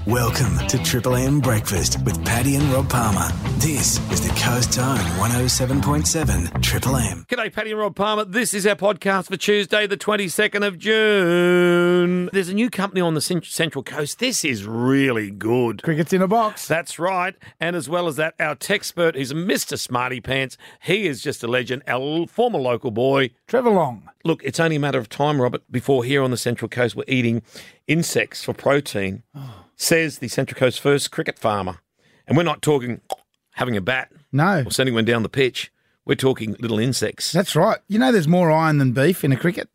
Welcome to Triple M Breakfast with Paddy and Rob Palmer. This is the Coast Tone 107.7 Triple M. G'day, Paddy and Rob Palmer. This is our podcast for Tuesday, the 22nd of June. There's a new company on the Central Coast. This is really good. Cricket's in a box. That's right. And as well as that, our techspert, he's Mr. Smarty Pants. He is just a legend, our former local boy, Trevor Long. Look, it's only a matter of time, Robert, before here on the Central Coast we're eating insects for protein, says the Central Coast first cricket farmer. And we're not talking having a bat No, or sending one down the pitch. We're talking little insects. that's right. You know there's more iron than beef in a cricket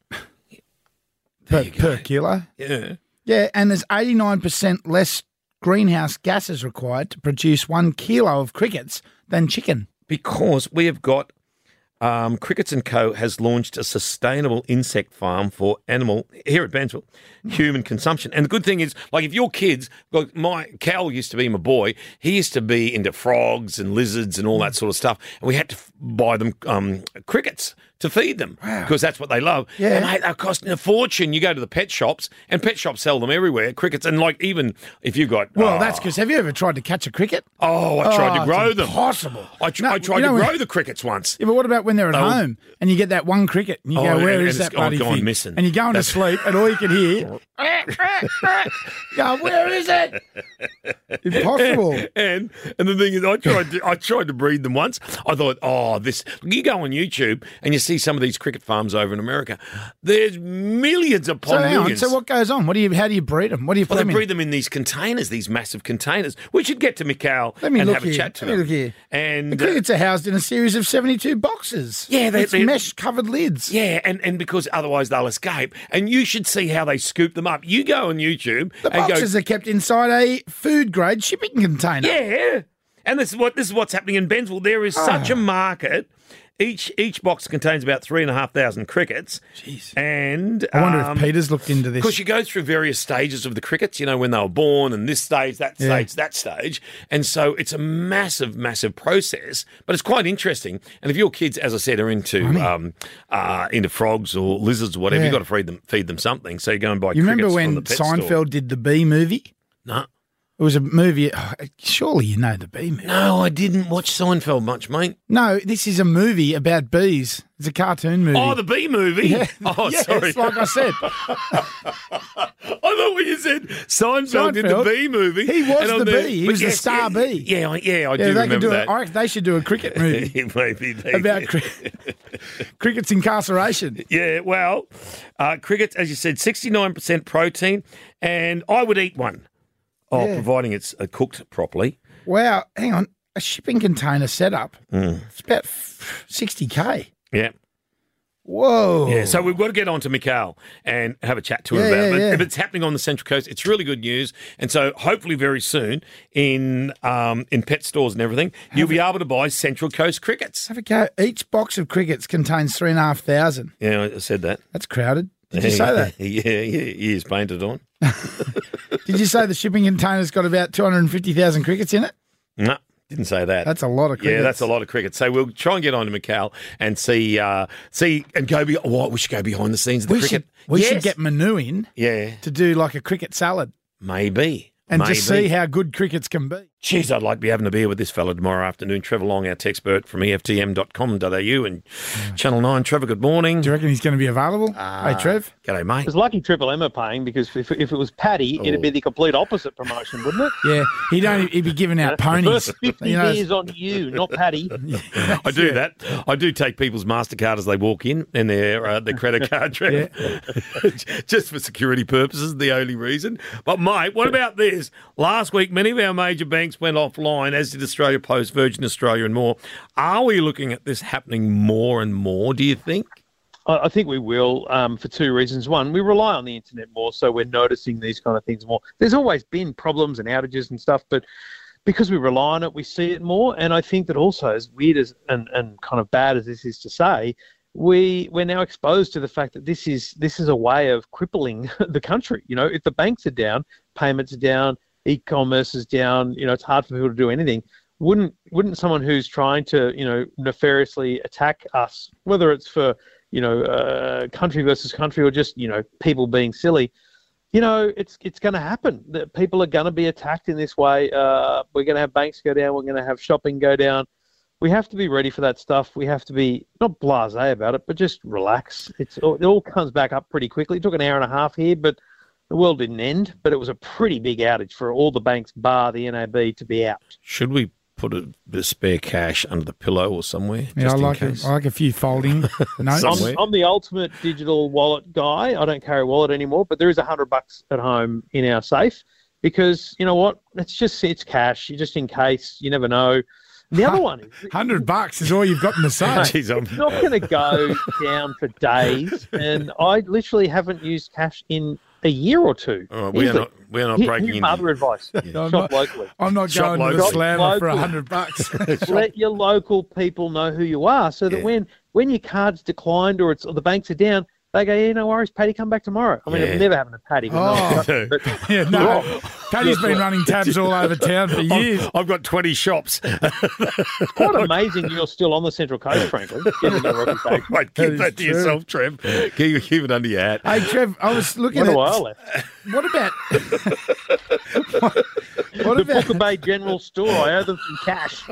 per kilo. Yeah. Yeah, and there's 89% less greenhouse gases required to produce 1 kilo of crickets than chicken. Because we have got Crickets & Co. has launched a sustainable insect farm for animal, here at Bansville, human consumption. And the good thing is, like if your kids, like Cal used to be my boy, he used to be into frogs and lizards and all that sort of stuff. And we had to buy them crickets to feed them because that's what they love. Yeah. And mate, they're costing a fortune. You go to the pet shops and pet shops sell them everywhere, crickets. And like even if you've got... Well, that's because have you ever tried to catch a cricket? I tried to grow them. Impossible. I tried to grow the crickets once. Yeah, but what about when they're at home and you get that one cricket and you go, where is that bloody gone thing? missing. And you're going to sleep and all you can hear, you go, where is it? Impossible. And the thing is, I tried to breed them once. I thought, you go on YouTube and you see some of these cricket farms over in America. There's millions upon millions. So what goes on? How do you breed them? What do you put Well, them they in? breed them in these containers, these massive containers. We should get to Mikhail Let me and look have here. a chat to Let me them. look here. And The crickets are housed in a series of 72 boxes. Yeah, it's mesh-covered lids. yeah, and because otherwise they'll escape. And you should see how they scoop them up. You go on YouTube The and boxes are kept inside a food-grade shipping container. Yeah, and this is what's happening in Bensville. There is such a market. Each box contains about 3,500 crickets. Jeez. And I wonder if Peter's looked into this. because you go through various stages of the crickets, you know, when they were born and this stage, that stage, that stage. And so it's a massive, massive process, but it's quite interesting. And if your kids, as I said, are into frogs or lizards or whatever, you've got to feed them something. So you go and buy You crickets remember from when the pet Seinfeld store. did the Bee movie? No. It was a movie. Surely you know the Bee movie. No, I didn't watch Seinfeld much, mate. No, this is a movie about bees. It's a cartoon movie. Oh, the Bee movie? Yeah. Oh, Yes, sorry. like I said. I thought when you said Seinfeld did the Seinfeld, Bee movie. he was and I'm the there- bee. He but was the star bee. Yeah, I do they remember could do that. I reckon they should do a cricket movie Maybe they about did. cricket's incarceration. Yeah, well, crickets, as you said, 69% protein, and I would eat one. Oh, Yeah. providing it's cooked properly. Wow, hang on. A shipping container setup. It's about 60K. Yeah. Whoa. Yeah, so we've got to get on to Mikhail and have a chat to him Yeah, about it. yeah, yeah. If it's happening on the Central Coast, it's really good news. And so hopefully very soon in pet stores and everything, you'll be able to buy Central Coast crickets. Have a go. Each box of crickets contains 3,500. Yeah, I said that. That's crowded. Did you say that? Yeah, he is painted on. Did you say the shipping container's got about 250,000 crickets in it? No, didn't say that. That's a lot of crickets. Yeah, that's a lot of cricket. So we'll try and get on to Mikhail and see and go we should go behind the scenes of the cricket. We should get Manu in Yeah, to do like a cricket salad maybe. and just see how good crickets can be. Jeez, I'd like to be having a beer with this fella tomorrow afternoon. Trevor Long, our expert from EFTM.com.au and Channel 9. Trevor, good morning. Do you reckon he's going to be available? Hey, Trev? G'day, mate. It's lucky Triple M are paying because if it was Paddy, it'd be the complete opposite promotion, wouldn't it? Yeah, he'd be giving out ponies. First 50 beers on you, not Paddy. I do that. I do take people's MasterCard as they walk in and their credit card, Trev. Just for security purposes, the only reason. But, mate, what about this? Last week, many of our major banks went offline, as did Australia Post, Virgin Australia and more. Are we looking at this happening more and more, do you think? I think we will for two reasons. One, we rely on the internet more, so we're noticing these kind of things more. There's always been problems and outages and stuff, but because we rely on it, we see it more. And I think that also, as weird as and kind of bad as this is to say, we're now exposed to the fact that this is a way of crippling the country. You know, if the banks are down, payments are down, e-commerce is down, you know, it's hard for people to do anything. Wouldn't someone who's trying to, you know, nefariously attack us, whether it's for, you know, country versus country or just, you know, people being silly, it's going to happen. That people are going to be attacked in this way. We're going to have banks go down. We're going to have shopping go down. We have to be ready for that stuff. We have to be not blasé about it, but just relax. It all comes back up pretty quickly. It took an hour and a half here, but the world didn't end. But it was a pretty big outage for all the banks, bar the NAB, to be out. Should we put a bit of spare cash under the pillow or somewhere? Yeah, Just I like a few folding notes. Somewhere. I'm the ultimate digital wallet guy. I don't carry a wallet anymore, but there is $100 at home in our safe because you know what? It's cash. You just in case. You never know. The other one is $100 is all you've got in the safe. it's not going to go down for days, and I literally haven't used cash in a year or two. All right, we're not breaking Here's in. my other advice. Shop locally. I'm not Shop going to the locally. slammer for Local. $100. Let your local people know who you are, so that Yeah. when your card's declined or the banks are down, they go, yeah, no worries, Paddy, come back tomorrow. I mean, Yeah. it's never happened to Paddy. Oh. But Yeah, no. Paddy's been running tabs all over town for years. I've got 20 shops. it's quite amazing you're still on the Central Coast, frankly. Given the reputation. Right, keep is that to true. yourself, Trev. Keep it under your hat. Hey, Trev, I was looking What at a while left. what about what The about Booker Bay General Store. I owe them some cash.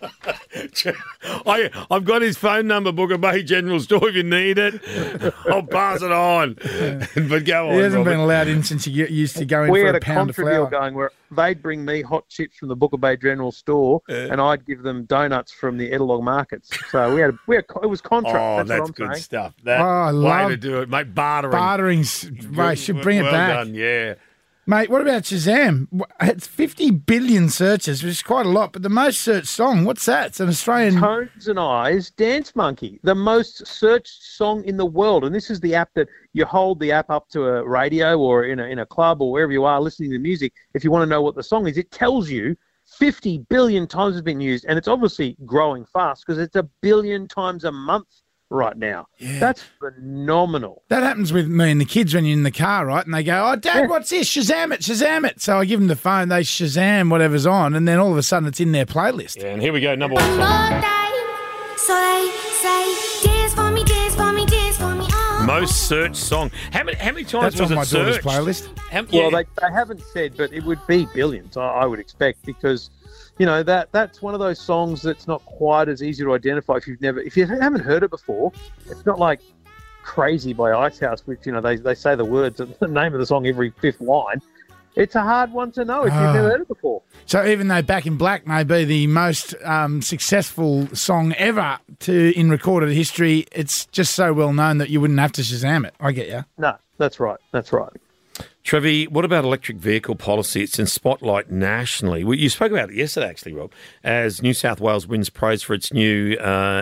I've got his phone number, Booker Bay General Store, if you need it. I'll pass it on. But go on, he hasn't been Robert. allowed in since he used to go in We for had a a pound of contra deal flour. going where they'd bring me hot chips from the Booker Bay General Store, and I'd give them donuts from the Edelong markets. So it was contra. Oh, that's that's what I'm good saying. stuff. That Oh, I way love to do it, mate. Bartering. Bartering's right, should bring it well back. Done, yeah. Mate, what about Shazam? It's 50 billion searches, which is quite a lot, but the most searched song, what's that? It's an Australian... Tones and Eyes, Dance Monkey, the most searched song in the world. And this is the app that you hold the app up to a radio or in a club or wherever you are listening to music. If you want to know what the song is, it tells you 50 billion times it's been used. And it's obviously growing fast because it's 1 billion times a month right now. Yeah. That's phenomenal. That happens with me and the kids when you're in the car, right? And they go, oh, Dad, what's this? Shazam it, Shazam it. So I give them the phone, they Shazam whatever's on, and then all of a sudden it's in their playlist. Yeah, and here we go, number one One song. more day, so they say, dance for me, dance for me, dance for me. Oh. Most searched song. How many times That's was on it my daughter's searched? playlist. Well, they haven't said, but it would be billions, I would expect, because you know that's one of those songs that's not quite as easy to identify if you haven't heard it before. It's not like Crazy by Icehouse, which they say the words, the name of the song every fifth line. It's a hard one to know if you've never heard it before. So even though Back in Black may be the most successful song ever in recorded history, it's just so well known that you wouldn't have to Shazam it. I get you. No, that's right. That's right. Trevi, what about electric vehicle policy? It's in spotlight nationally. You spoke about it yesterday, actually, Rob, as New South Wales wins praise for its new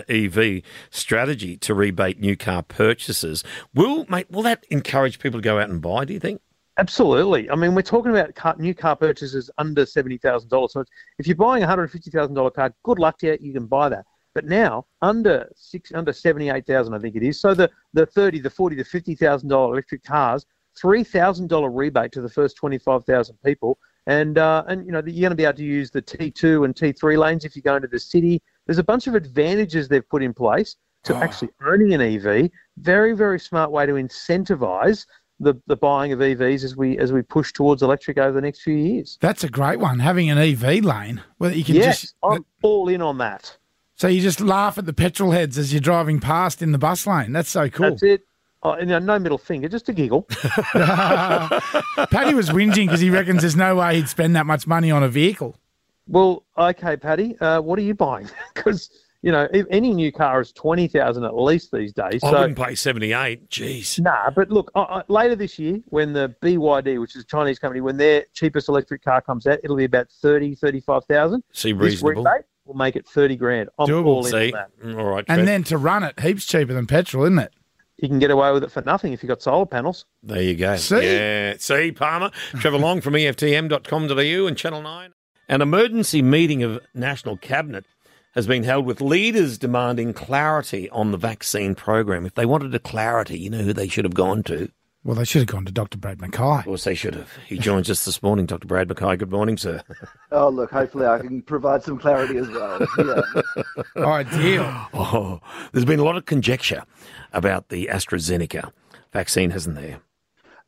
EV strategy to rebate new car purchases. Will that encourage people to go out and buy, do you think? Absolutely. I mean, we're talking about new car purchases under $70,000. So if you're buying a $150,000 car, good luck to you. You can buy that. But now under $78,000, I think it is. So the $30,000, the $40,000, the $50,000 electric cars, $3,000 rebate to the first 25,000 people, and you're going to be able to use the T2 and T3 lanes if you go into the city. There's a bunch of advantages they've put in place to actually owning an EV. Very, very smart way to incentivise the buying of EVs as we push towards electric over the next few years. That's a great one, having an EV lane. Well, you can Yes, I'm all in on that. So you just laugh at the petrol heads as you're driving past in the bus lane. That's so cool. That's it. Oh, no middle finger, just a giggle. Paddy was whinging because he reckons there's no way he'd spend that much money on a vehicle. Well, okay, Paddy, what are you buying? Because any new car is $20,000 at least these days. I wouldn't pay 78. Jeez. Nah, but look, later this year, when the BYD, which is a Chinese company, when their cheapest electric car comes out, it'll be about 30, 35,000. See, This reasonable. rebate will make it 30 grand. I'm Doable. all in See, on that. all right, And Trev. then to run it, heaps cheaper than petrol, isn't it? You can get away with it for nothing if you've got solar panels. There you go. See? Yeah. See, Palmer. Trevor Long from EFTM.com.au and Channel 9. An emergency meeting of National Cabinet has been held with leaders demanding clarity on the vaccine program. If they wanted a clarity, you know who they should have gone to? Well, they should have gone to Dr. Brad Mackay. Of course, they should have. He joins us this morning, Dr. Brad Mackay. Good morning, sir. Oh, look, hopefully I can provide some clarity as well. Yeah. Ideal. Oh, there's been a lot of conjecture about the AstraZeneca vaccine, hasn't there?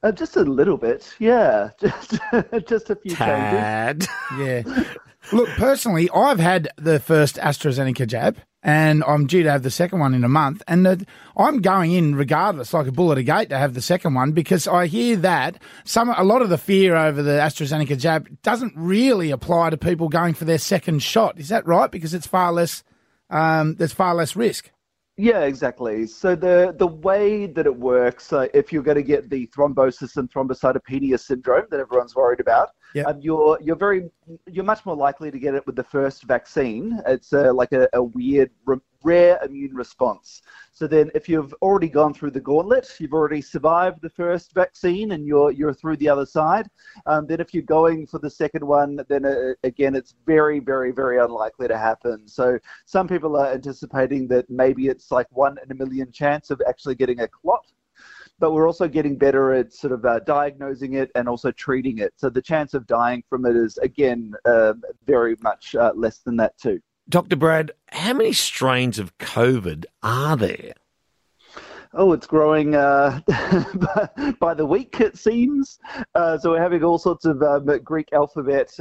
Just a little bit, yeah. Just a few changes. Tad. Yeah. Look, personally, I've had the first AstraZeneca jab, and I'm due to have the second one in a month. And I'm going in regardless, like a bull at a gate, to have the second one, because I hear that a lot of the fear over the AstraZeneca jab doesn't really apply to people going for their second shot. Is that right? Because it's far less. There's far less risk. Yeah, exactly. So the way that it works, if you're going to get the thrombosis and thrombocytopenia syndrome that everyone's worried about, Yep. you're much more likely to get it with the first vaccine. It's like a weird, rare immune response. So then, if you've already gone through the gauntlet, you've already survived the first vaccine, and you're through the other side. Then, if you're going for the second one, then again, it's very, very, very unlikely to happen. So some people are anticipating that maybe it's like 1 in a million chance of actually getting a clot. But we're also getting better at sort of diagnosing it and also treating it. So the chance of dying from it is, again, very much less than that too. Dr. Brad, how many strains of COVID are there? Oh, it's growing by the week, it seems. So we're having all sorts of Greek alphabet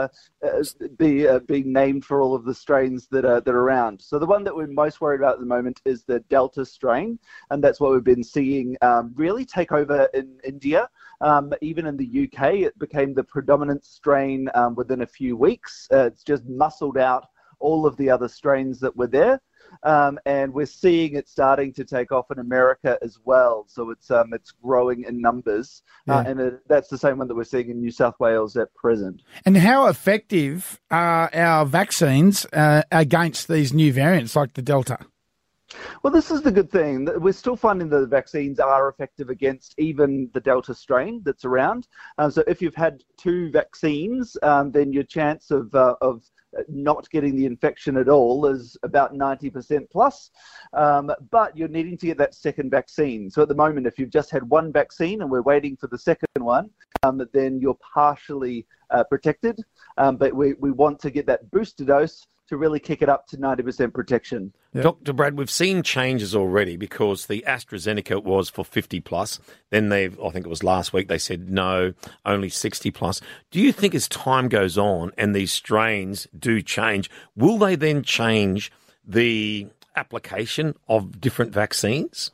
being named for all of the strains that are around. So the one that we're most worried about at the moment is the Delta strain, and that's what we've been seeing really take over in India. Even in the UK, it became the predominant strain within a few weeks. It's just muscled out all of the other strains that were there. And we're seeing it starting to take off in America as well. So it's growing in numbers. And that's the same one that we're seeing in New South Wales at present. And how effective are our vaccines against these new variants like the Delta? Well, this is the good thing. We're still finding that the vaccines are effective against even the Delta strain that's around. So if you've had 2 vaccines, then your chance of not getting the infection at all is about 90% plus. But you're needing to get that second vaccine. So at the moment, if you've just had 1 vaccine and we're waiting for the second one, then you're partially protected. But we want to get that booster dose to really kick it up to 90% protection. Yep. Dr. Brad, we've seen changes already because the AstraZeneca was for 50 plus. Then I think it was last week, they said no, only 60 plus. Do you think as time goes on and these strains do change, will they then change the application of different vaccines?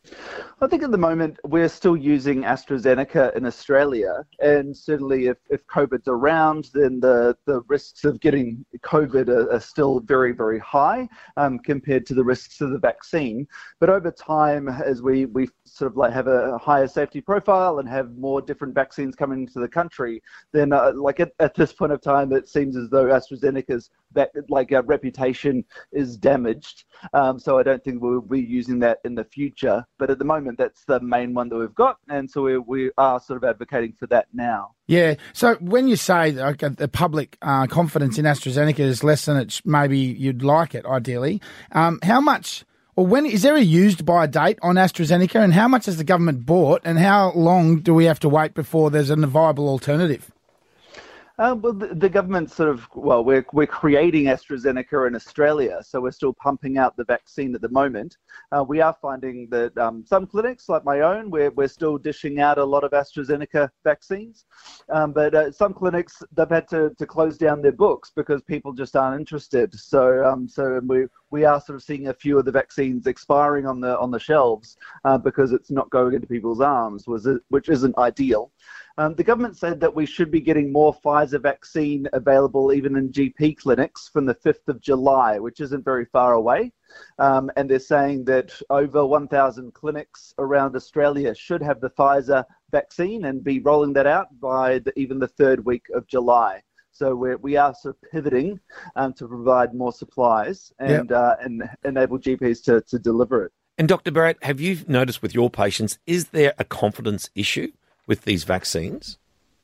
I think at the moment we're still using AstraZeneca in Australia, and certainly if COVID's around, then the risks of getting COVID are still very, very high compared to the risks of the vaccine. But over time, as we sort of like have a higher safety profile and have more different vaccines coming into the country, then at this point of time, it seems as though AstraZeneca's reputation is damaged. So I don't think we'll be using that in the future. But at the moment, that's the main one that we've got, and so we are sort of advocating for that now. Yeah. So when you say the public confidence in AstraZeneca is less than it's maybe you'd like it, ideally, how much or when is there a used by date on AstraZeneca, and how much has the government bought, and how long do we have to wait before there's a viable alternative? Well, the government we're creating AstraZeneca in Australia, so we're still pumping out the vaccine at the moment. We are finding that some clinics, like my own, we're still dishing out a lot of AstraZeneca vaccines, but some clinics, they've had to close down their books because people just aren't interested. So we are sort of seeing a few of the vaccines expiring on the shelves because it's not going into people's arms, which isn't ideal. The government said that we should be getting more Pfizer vaccine available even in GP clinics from the 5th of July, which isn't very far away. And they're saying that over 1,000 clinics around Australia should have the Pfizer vaccine and be rolling that out by even the 3rd week of July. So we are sort of pivoting to provide more supplies and enable GPs to deliver it. And Dr. Barrett, have you noticed with your patients, is there a confidence issue with these vaccines?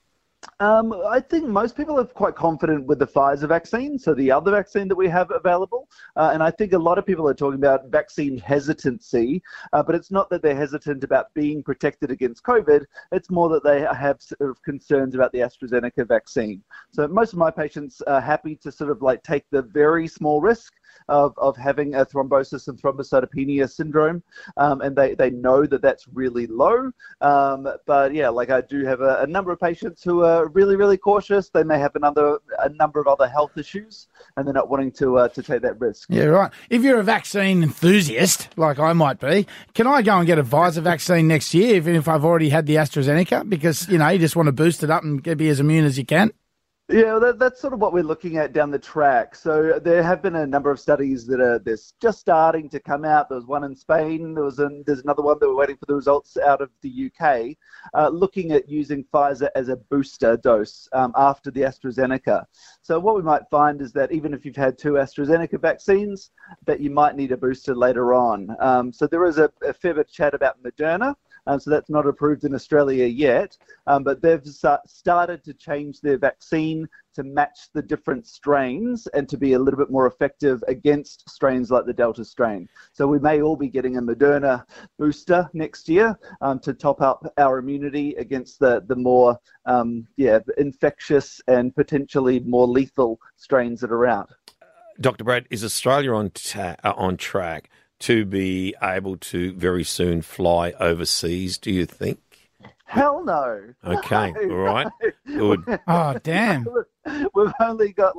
I think most people are quite confident with the Pfizer vaccine, so the other vaccine that we have available. And I think a lot of people are talking about vaccine hesitancy, but it's not that they're hesitant about being protected against COVID. It's more that they have sort of concerns about the AstraZeneca vaccine. So most of my patients are happy to sort of like take the very small risk of having a thrombosis and thrombocytopenia syndrome, and they know that that's really low. But yeah, like I do have a number of patients who are really, really cautious. They may have a number of other health issues, and they're not wanting to take that risk. Yeah, right. If you're a vaccine enthusiast, like I might be, can I go and get a Pfizer vaccine next year, even if I've already had the AstraZeneca? Because, you just want to boost it up and be as immune as you can. Yeah, that's sort of what we're looking at down the track. So there have been a number of studies that are just starting to come out. There was one in Spain. There's another one that we're waiting for the results out of the UK, looking at using Pfizer as a booster dose after the AstraZeneca. So what we might find is that even if you've had 2 AstraZeneca vaccines, that you might need a booster later on. So there is a fair bit of chat about Moderna. So that's not approved in Australia yet, but they've started to change their vaccine to match the different strains and to be a little bit more effective against strains like the Delta strain. So we may all be getting a Moderna booster next year to top up our immunity against the more infectious and potentially more lethal strains that are out. Dr. Brad, is Australia on track to be able to very soon fly overseas, do you think? Hell no. Okay, all right. Good. Oh, damn. We've only got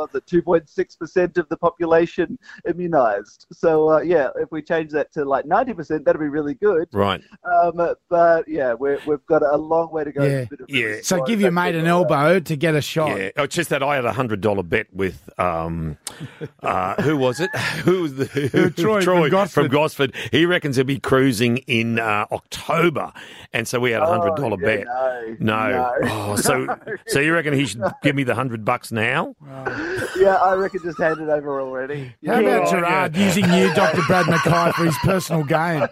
2.6% of the population immunized. So, if we change that to 90%, that'd be really good. Right. But, yeah, we've got a long way to go. Yeah. So give your mate an elbow to get a shot. Yeah. Oh, it's just that I had a $100 bet with, who was it? Who was Troy from Gosford. He reckons he'll be cruising in October. And so we had a $100 bet. No. Oh, so you reckon he should give me the $100 now? Yeah, I reckon just hand it over already. How about Gerard using you, Dr. Brad Mackay, for his personal gain?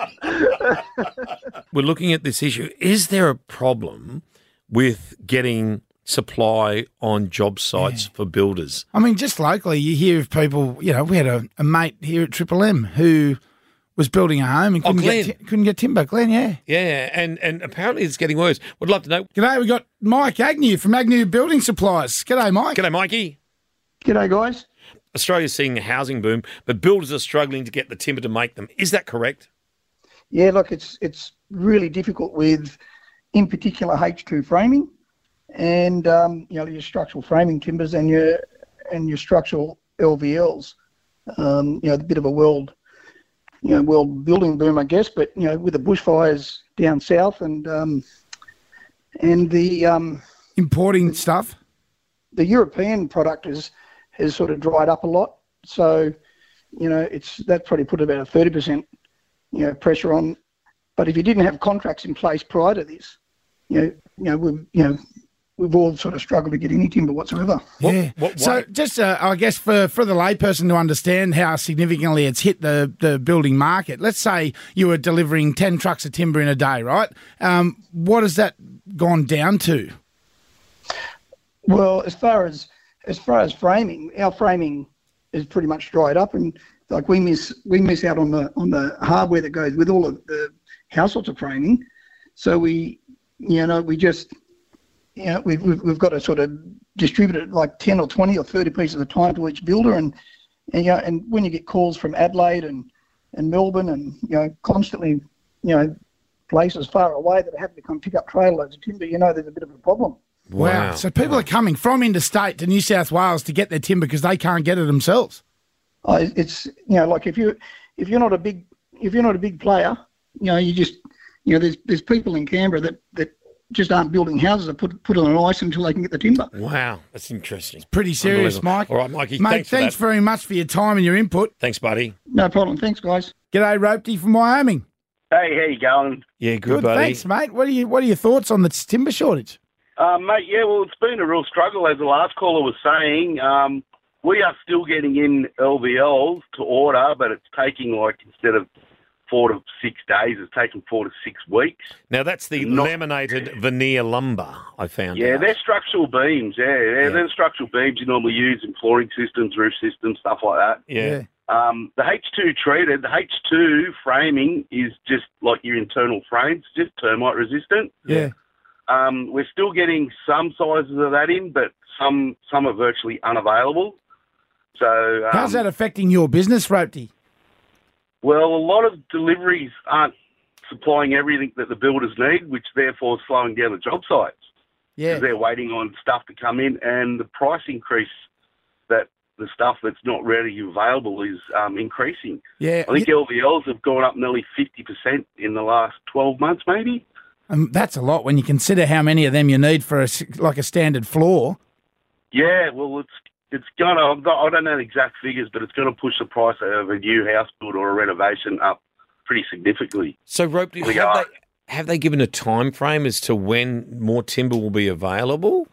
We're looking at this issue. Is there a problem with getting supply on job sites for builders? I mean, just locally, you hear of people, we had a mate here at Triple M who was building a home and couldn't get timber. Glenn, yeah. Yeah, and apparently it's getting worse. Would love to know. G'day, we got Mike Agnew from Agnew Building Supplies. G'day, Mike. G'day, Mikey. G'day, guys. Australia's seeing a housing boom, but builders are struggling to get the timber to make them. Is that correct? Yeah, look, it's really difficult with, in particular, H2 framing and, your structural framing timbers and your structural LVLs. A bit of a world building boom, I guess, but, with the bushfires down south and the... importing stuff? The European product has sort of dried up a lot. So, that probably put about a 30%, pressure on. But if you didn't have contracts in place prior to this, we've all sort of struggled to get any timber whatsoever. Yeah. So just, I guess, for the layperson to understand how significantly it's hit the building market, let's say you were delivering 10 trucks of timber in a day, right? What has that gone down to? Well, as far as framing, our framing is pretty much dried up, and we miss out on the hardware that goes with all of the households of framing. So we've got to sort of distribute it like 10 or 20 or 30 pieces at a time to each builder, and when you get calls from Adelaide and Melbourne and constantly places far away that are having to come pick up trailer loads of timber, there's a bit of a problem. Wow. So people are coming from interstate to New South Wales to get their timber because they can't get it themselves. It's if you're not a big player, you just there's people in Canberra that just aren't building houses that put on ice until they can get the timber. Wow, that's interesting. Pretty serious, Mike. All right, Mikey, mate, thanks very much for your time and your input. Thanks, buddy. No problem. Thanks, guys. G'day, Ropey from Wyoming. Hey, how you going? Yeah, good, buddy. Thanks, mate. What are your thoughts on the timber shortage? Mate, it's been a real struggle, as the last caller was saying. We are still getting in LVLs to order, but it's taking instead of 4 to 6 days, it's taking 4 to 6 weeks. Now, that's the laminated veneer lumber, I found out. Yeah, they're structural beams, They're structural beams you normally use in flooring systems, roof systems, stuff like that. Yeah. The H2 treated, the H2 framing is just like your internal frames, just termite resistant. Yeah. We're still getting some sizes of that in, but some are virtually unavailable. So How's that affecting your business, Ropty? Well, a lot of deliveries aren't supplying everything that the builders need, which therefore is slowing down the job sites. Yeah. Because they're waiting on stuff to come in, and the price increase that the stuff that's not readily available is increasing. Yeah. I think LVLs have gone up nearly 50% in the last 12 months, maybe. That's a lot when you consider how many of them you need for a standard floor. Yeah, well, it's gonna. I don't know the exact figures, but it's going to push the price of a new house build or a renovation up pretty significantly. So, Ropty, have they given a time frame as to when more timber will be available?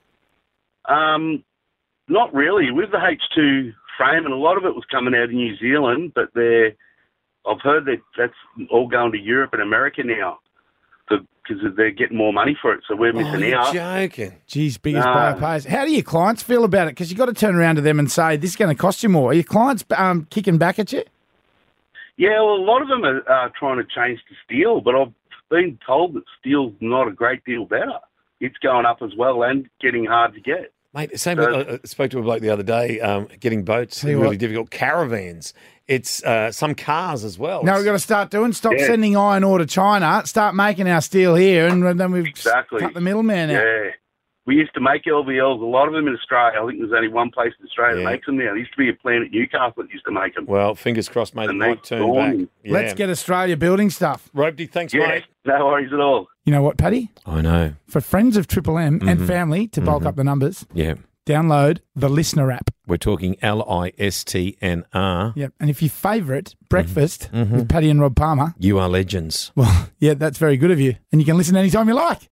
Not really. With the H2 frame, and a lot of it was coming out of New Zealand, but I've heard that that's all going to Europe and America now because they're getting more money for it, so we're missing out. Joking. Geez, biggest buyer pays. How do your clients feel about it? Because you've got to turn around to them and say, this is going to cost you more. Are your clients kicking back at you? Yeah, well, a lot of them are trying to change to steel, but I've been told that steel's not a great deal better. It's going up as well and getting hard to get. Mate, same. I spoke to a bloke the other day. Getting boats is really difficult. Caravans, it's some cars as well. No, we've got to start doing. Stop sending iron ore to China. Start making our steel here, and then we've cut the middleman out. Yeah, we used to make LVLs. A lot of them in Australia. I think there's only one place in Australia that makes them now. There used to be a plant at Newcastle that used to make them. Well, fingers crossed, mate. It might turn back. Yeah. Let's get Australia building stuff. Ropty, thanks, mate. No worries at all. You know what, Paddy? I know. For friends of Triple M and family to bulk up the numbers. Yeah. Download the Listener app. We're talking LISTNR. Yep. And if you favourite Breakfast with Paddy and Rob Palmer. You are legends. Well, yeah, that's very good of you. And you can listen anytime you like.